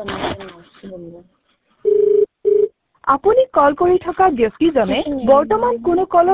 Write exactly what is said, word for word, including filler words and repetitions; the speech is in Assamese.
আপুনি কল কৰি থকা ব্যক্তিজনে বৰ্তমান কোনো কলত